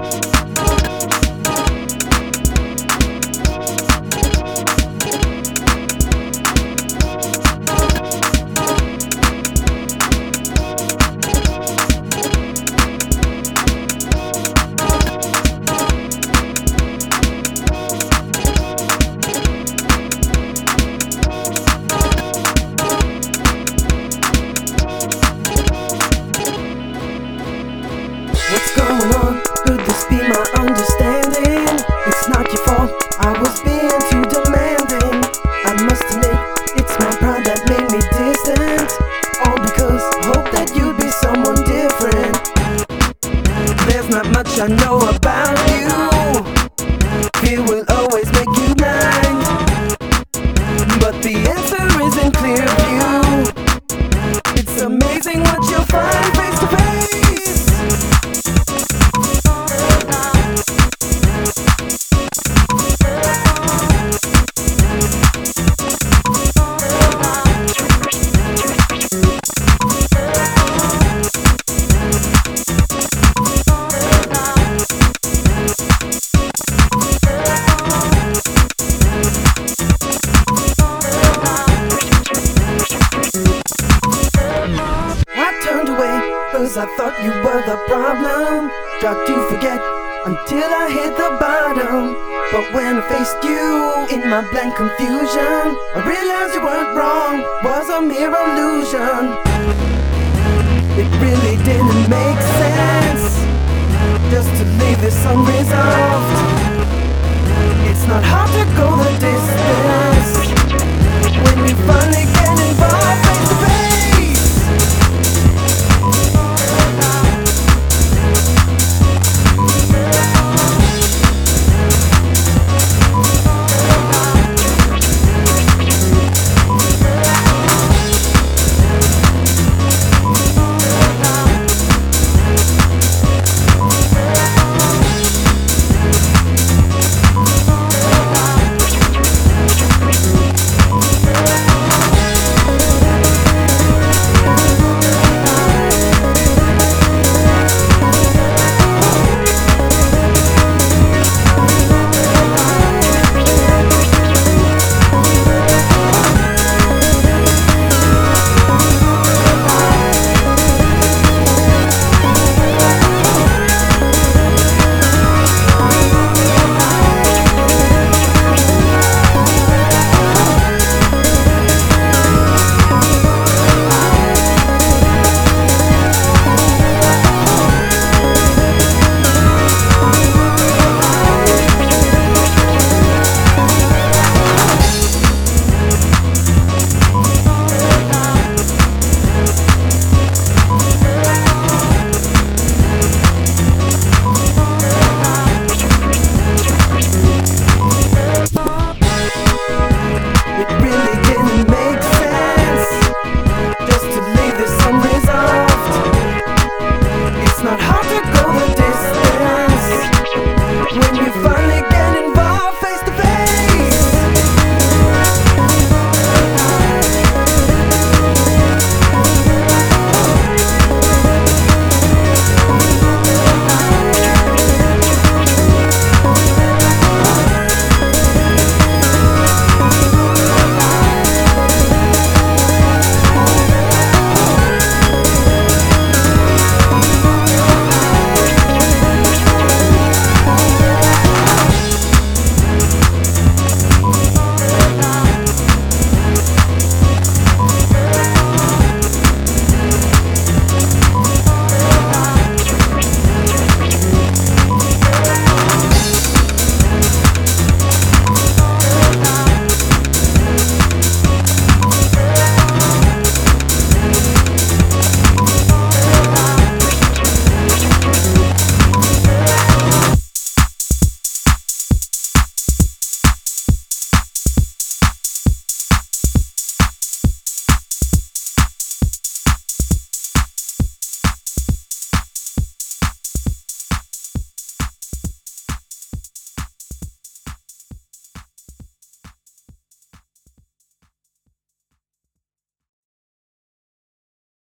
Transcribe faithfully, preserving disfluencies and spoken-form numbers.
What's going on? Could this be my understanding? It's not your fault, I was being too demanding. I must admit, it's my pride that made me distant. All because I hope that you'd be someone different. There's not much I know about you. Fear will always make you blind, but the answer is in clear view. It's amazing what you'll find face to face. Cause I thought you were the problem. Tried to forget until I hit the bottom. But when I faced you in my blank confusion, I realized you weren't wrong, was a mere illusion. It really didn't make sense just to leave this unresolved. It's not hard to go the distance when you finally get